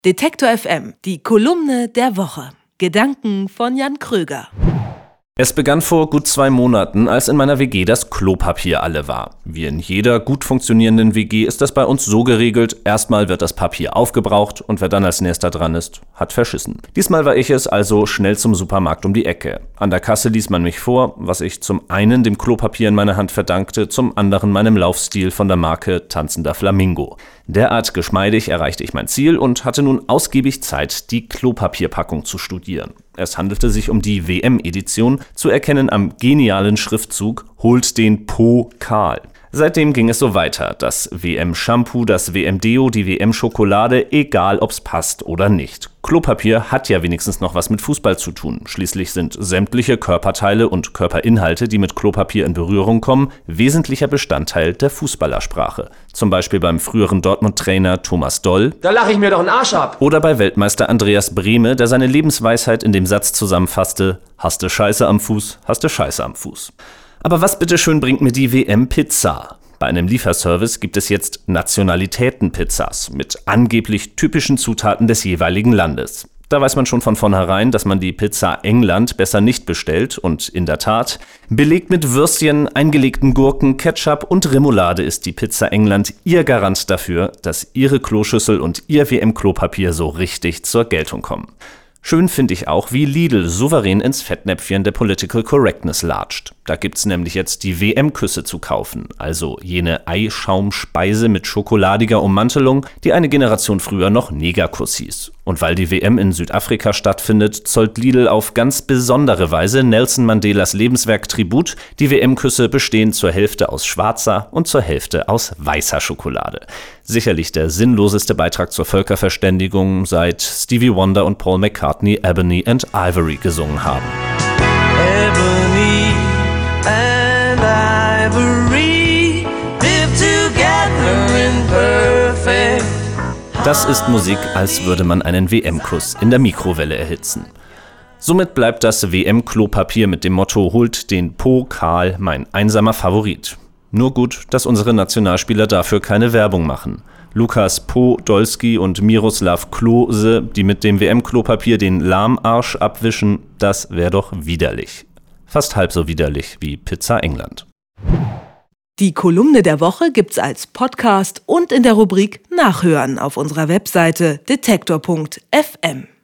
Detektor FM, die Kolumne der Woche. Gedanken von Jan Kröger. Es begann vor gut 2 Monaten, als in meiner WG das Klopapier alle war. Wie in jeder gut funktionierenden WG ist das bei uns so geregelt: erstmal wird das Papier aufgebraucht und wer dann als nächster dran ist, hat verschissen. Diesmal war ich es also schnell zum Supermarkt um die Ecke. An der Kasse ließ man mich vor, was ich zum einen dem Klopapier in meiner Hand verdankte, zum anderen meinem Laufstil von der Marke Tanzender Flamingo. Derart geschmeidig erreichte ich mein Ziel und hatte nun ausgiebig Zeit, die Klopapierpackung zu studieren. Es handelte sich um die WM-Edition, zu erkennen am genialen Schriftzug „Holt den Po kahl". Seitdem ging es so weiter: das WM-Shampoo, das WM-Deo, die WM-Schokolade, egal ob's passt oder nicht. Klopapier hat ja wenigstens noch was mit Fußball zu tun. Schließlich sind sämtliche Körperteile und Körperinhalte, die mit Klopapier in Berührung kommen, wesentlicher Bestandteil der Fußballersprache. Zum Beispiel beim früheren Dortmund-Trainer Thomas Doll. Da lache ich mir doch einen Arsch ab. Oder bei Weltmeister Andreas Brehme, der seine Lebensweisheit in dem Satz zusammenfasste: Hast du Scheiße am Fuß, hast du Scheiße am Fuß. Aber was bitteschön bringt mir die WM-Pizza? Bei einem Lieferservice gibt es jetzt Nationalitäten-Pizzas mit angeblich typischen Zutaten des jeweiligen Landes. Da weiß man schon von vornherein, dass man die Pizza England besser nicht bestellt und in der Tat, belegt mit Würstchen, eingelegten Gurken, Ketchup und Remoulade ist die Pizza England Ihr Garant dafür, dass Ihre Kloschüssel und Ihr WM-Klopapier so richtig zur Geltung kommen. Schön finde ich auch, wie Lidl souverän ins Fettnäpfchen der Political Correctness latscht. Da gibt's nämlich jetzt die WM-Küsse zu kaufen, also jene Eischaumspeise mit schokoladiger Ummantelung, die eine Generation früher noch Negerkuss hieß. Und weil die WM in Südafrika stattfindet, zollt Lidl auf ganz besondere Weise Nelson Mandelas Lebenswerk Tribut. Die WM-Küsse bestehen zur Hälfte aus schwarzer und zur Hälfte aus weißer Schokolade. Sicherlich der sinnloseste Beitrag zur Völkerverständigung, seit Stevie Wonder und Paul McCartney Ebony and Ivory gesungen haben. Ebony and Ivory live together in perfect. Das ist Musik, als würde man einen WM-Kuss in der Mikrowelle erhitzen. Somit bleibt das WM-Klopapier mit dem Motto „Holt den Po kahl" mein einsamer Favorit. Nur gut, dass unsere Nationalspieler dafür keine Werbung machen. Lukas Podolski und Miroslav Klose, die mit dem WM-Klopapier den Lahmarsch abwischen, das wäre doch widerlich. Fast halb so widerlich wie Pizza England. Die Kolumne der Woche gibt's als Podcast und in der Rubrik Nachhören auf unserer Webseite detektor.fm.